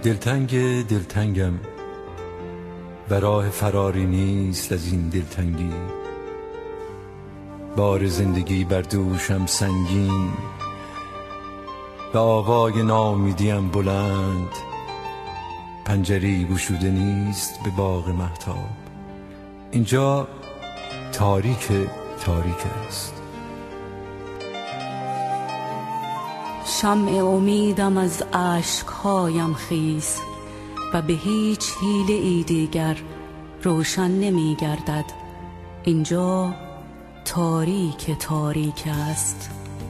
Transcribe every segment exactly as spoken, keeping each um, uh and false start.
دلتنگ دلتنگم و راه فراری نیست از این دلتنگی. بار زندگی بر دوشم سنگین و آوای ناامیدیم بلند. پنجره‌ای گشوده نیست به باغ مهتاب. اینجا تاریک تاریک است. شمع امیدم از اشکهایم خیز و به هیچ حیله ای دیگر روشن نمی گردد. اینجا تاریک تاریک است.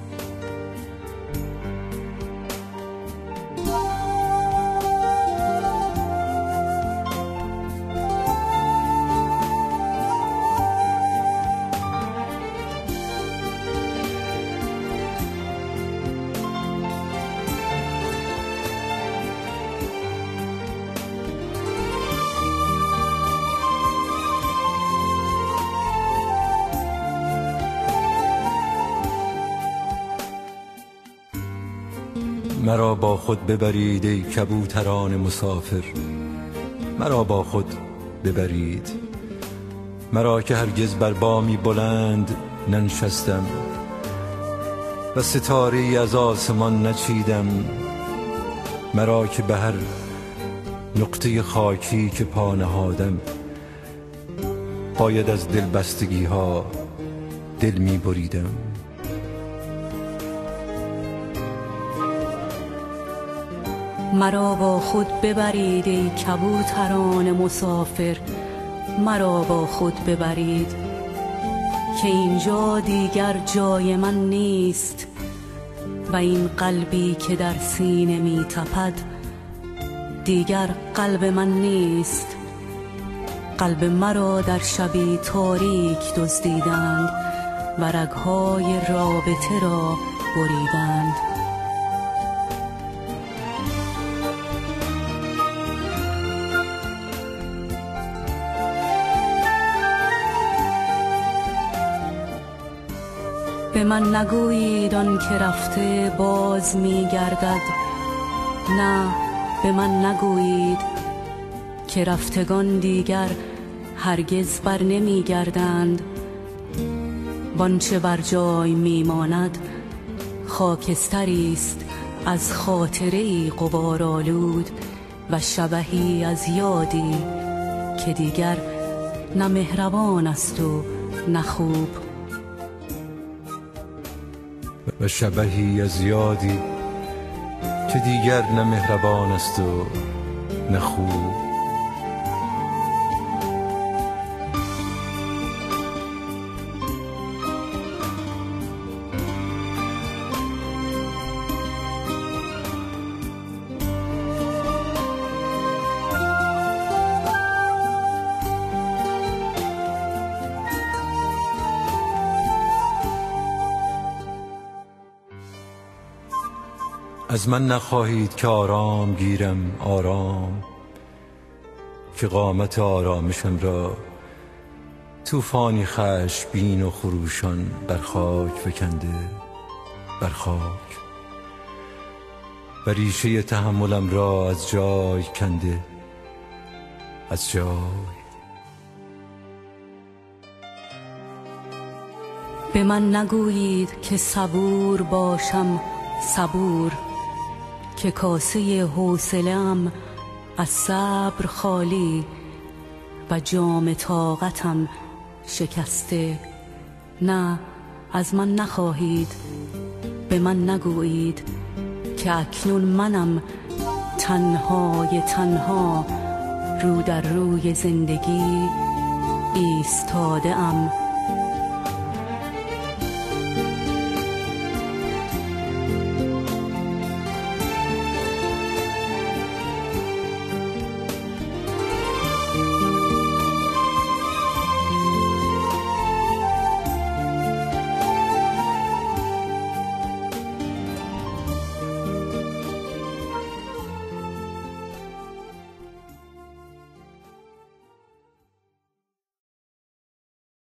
مرا با خود ببرید ای کبوتران مسافر، مرا با خود ببرید، مرا که هرگز بر بامی بلند ننشستم و ستاره‌ای از آسمان نچیدم، مرا که به هر نقطه خاکی که پا نهادم باید از دلبستگی ها دل می بریدم. مرا با خود ببرید ای کبوتران مسافر، مرا با خود ببرید که اینجا دیگر جای من نیست و این قلبی که در سینه می تپد دیگر قلب من نیست. قلب مرا در شبی تاریک دزدیدند و رگهای رابطه را بریدند. به من نگویید آن که رفته باز می گردد، نه به من نگویید که رفتگان دیگر هرگز بر نمی گردند. وانچه بر جای می ماند خاکستری است از خاطره‌ای غبارآلود و شبحی از یادی که دیگر نه مهربان است و نه خوب. و شبحی از یادی که دیگر نه مهربان است و نه خوب. از من نخواهید که آرام گیرم آرام، که قامت آرامشم را طوفانی خشمگین و خروشان بر خاک فکنده، بر خاک و ریشه تحملم را از جای کنده، از جای. به من نگویید که صبور باشم صبور، که کاسه حوصله‌ام از صبر خالی و جام طاقتم شکسته. نه، از من نخواهید، به من نگویید که اکنون منم تنهای تنها رو در روی زندگی ایستاده ام